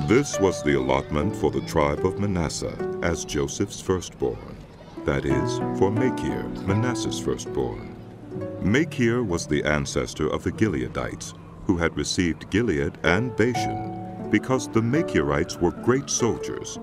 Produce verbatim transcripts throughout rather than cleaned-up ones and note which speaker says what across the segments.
Speaker 1: This was the allotment for the tribe of Manasseh as Joseph's firstborn, that is, for Machir, Manasseh's firstborn. Machir was the ancestor of the Gileadites, who had received Gilead and Bashan, because the Machirites were great soldiers.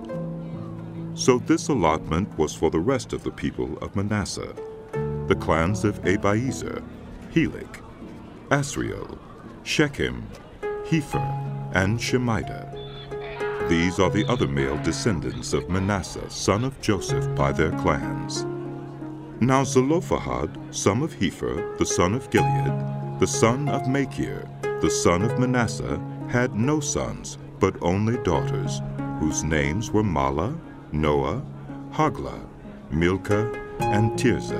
Speaker 1: So this allotment was for the rest of the people of Manasseh, the clans of Abiezer, Helek, Asriel, Shechem, Hepher, and Shemida. These are the other male descendants of Manasseh, son of Joseph, by their clans. Now Zelophehad, son of Hepher, the son of Gilead, the son of Machir, the son of Manasseh, had no sons, but only daughters, whose names were Mahlah, Noah, Hoglah, Milcah, and Tirzah.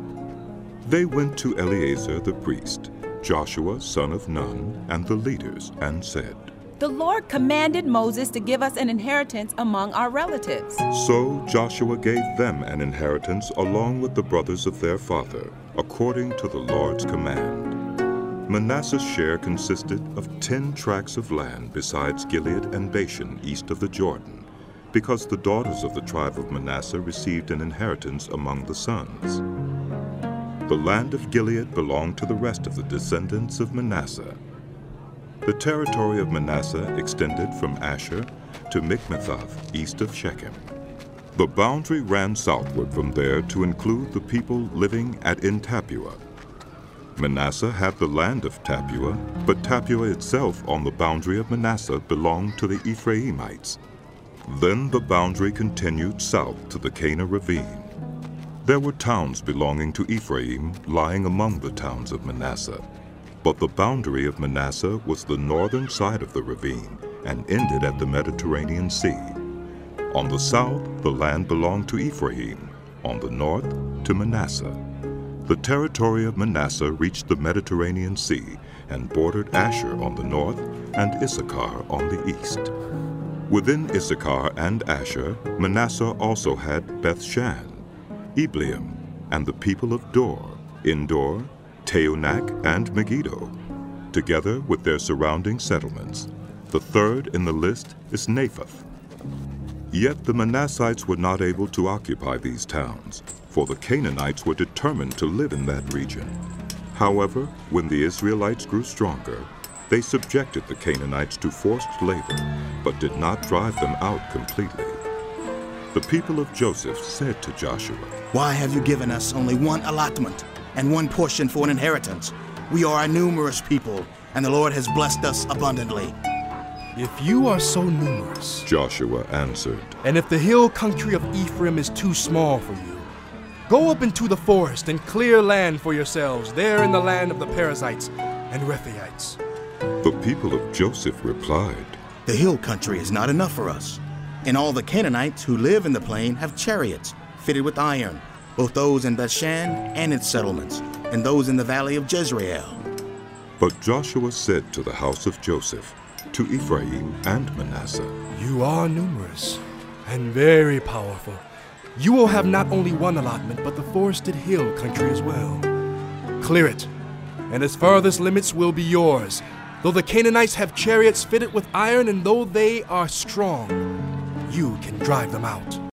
Speaker 1: They went to Eleazar the priest, Joshua son of Nun, and the leaders, and said,
Speaker 2: "The Lord commanded Moses to give us an inheritance among our relatives."
Speaker 1: So Joshua gave them an inheritance along with the brothers of their father, according to the Lord's command. Manasseh's share consisted of ten tracts of land besides Gilead and Bashan east of the Jordan, because the daughters of the tribe of Manasseh received an inheritance among the sons. The land of Gilead belonged to the rest of the descendants of Manasseh. The territory of Manasseh extended from Asher to Michmethath, east of Shechem. The boundary ran southward from there to include the people living at En Tappuah. Manasseh had the land of Tappuah, but Tappuah itself on the boundary of Manasseh belonged to the Ephraimites. Then the boundary continued south to the Cana ravine. There were towns belonging to Ephraim lying among the towns of Manasseh. But the boundary of Manasseh was the northern side of the ravine and ended at the Mediterranean Sea. On the south, the land belonged to Ephraim, on the north, to Manasseh. The territory of Manasseh reached the Mediterranean Sea and bordered Asher on the north and Issachar on the east. Within Issachar and Asher, Manasseh also had Beth-shan, Ibleam, and the people of Dor, Endor, Taanach, and Megiddo, together with their surrounding settlements. The third in the list is Naphath. Yet the Manassites were not able to occupy these towns, for the Canaanites were determined to live in that region. However, when the Israelites grew stronger, they subjected the Canaanites to forced labor, but did not drive them out completely. The people of Joseph said to Joshua,
Speaker 3: "Why have you given us only one allotment and one portion for an inheritance? We are a numerous people, and the Lord has blessed us abundantly."
Speaker 4: "If you are so numerous,"
Speaker 1: Joshua answered,
Speaker 4: "and if the hill country of Ephraim is too small for you, go up into the forest and clear land for yourselves there in the land of the Perizzites and Rephaites."
Speaker 1: The people of Joseph replied,
Speaker 3: "The hill country is not enough for us, and all the Canaanites who live in the plain have chariots fitted with iron, both those in Bethshan and its settlements, and those in the valley of Jezreel."
Speaker 1: But Joshua said to the house of Joseph, to Ephraim and Manasseh,
Speaker 4: "You are numerous and very powerful. You will have not only one allotment, but the forested hill country as well. Clear it, and its farthest limits will be yours. Though the Canaanites have chariots fitted with iron, and though they are strong, you can drive them out."